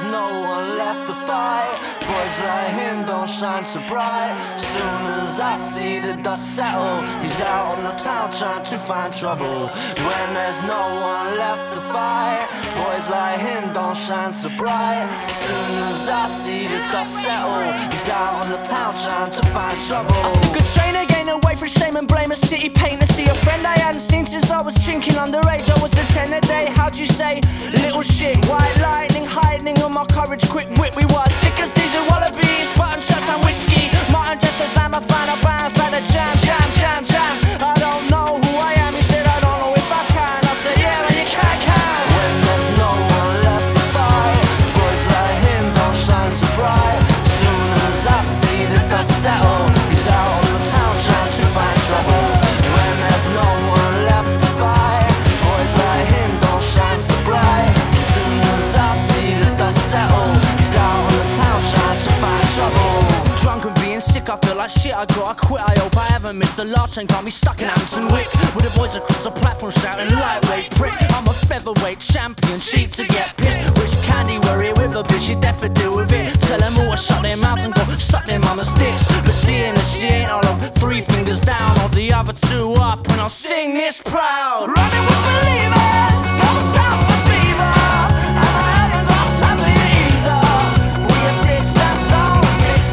no one left to fight. Boys like him don't shine so bright. Soon as I see the dust settle, he's out on the town trying to find trouble. When there's no one left to fight, boys like him don't shine so bright. Soon as I see the dust settle, he's out on the town trying to find trouble. I took a train again away from shame and blame. A city pain to see a friend I hadn't seen since I was drinking underage. I was a 10 a day, how'd you say? Little shit, white lightning, hiding on my courage, quick wit. We were ticker season wallabies, button shirts and whiskey. Martin just as Lamb, I found a bounce like the jam, jam, jam, jam. I don't know who I am, he said I don't know if I can. I said yeah, man, you can. When there's no one left to fight, boys like him don't shine so bright. Soon as I see the dust settle, he's out on the town trying to find trouble. When there's no one left to fight, boys like him don't shine so bright. Soon as I see the dust settle, he's out on the town trying to find trouble. Drunk and being sick, I feel like shit, I gotta quit. I hope I haven't missed the last train, can't be stuck in Hampton Wick with the boys across the platform shouting lightweight prick. I'm a featherweight champion, cheap to get pissed. Rich candy, worry with a bitch, you deaf to deal with it. Tell them all to shut their mouths and go suck their mama's dicks. But seeing that she ain't all of 3 fingers down, or the other 2 up, and I'll sing this proud. Running with believers, no time for fever, and I haven't got time for you either. We are sticks and stones,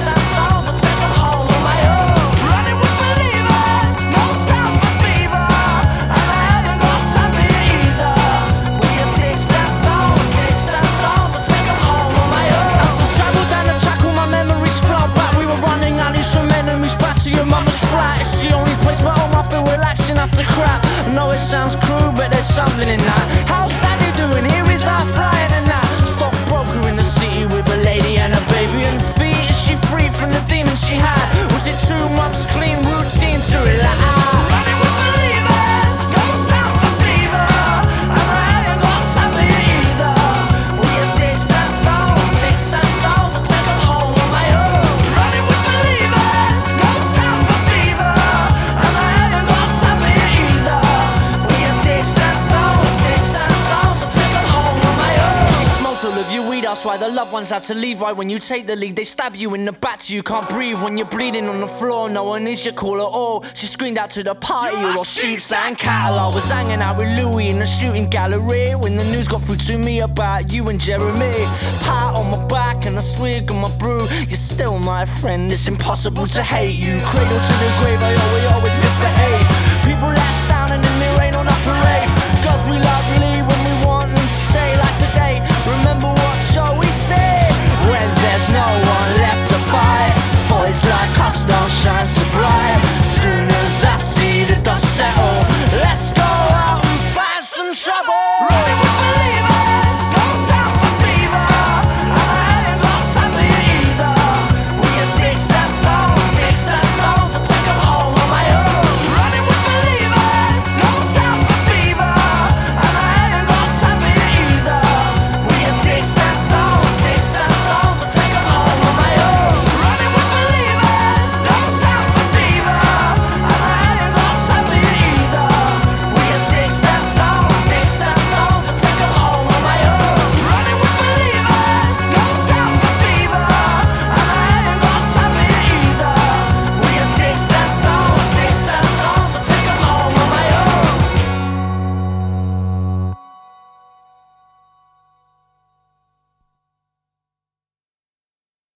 so take them home on my own. Running with believers, no time for fever, and I haven't got time for you either. We are sticks and stones, so take them home on my own. As I travel down the track, all my memories flow back. We were running alleys from enemies back to your mama's flat. It's the only place my home I feel relaxing after crap. I know it sounds cruel, but there's something in that. How's Daddy doing? Here is our flying and that. Stockbroker in the city with a lady and a baby and feet. Is she free from the demons she had? Was it 2 months clean routine to relax? Running with believers, no time for fever, and I haven't got time for you either. We are sticks and stones, so take them home on my own. Running with believers, no time for fever, and I haven't got time for you either. We are sticks and stones, so take them home on my own. She smoked all of your weed, that's why the loved ones have to leave. Right when you take the lead, they stab you in the back till you can't breathe. When you're bleeding on the floor, no one is your call at all. She screamed out to the party, all sheep and cattle. I was hanging out with Louis in the shooting gallery when the news got through to me about you and Jeremy. Pat on my back and a swig of my brew. You're still my friend, it's impossible to hate you. Cradle to the grave, I always misbehave. People last down and then they rain on a parade. Girls we love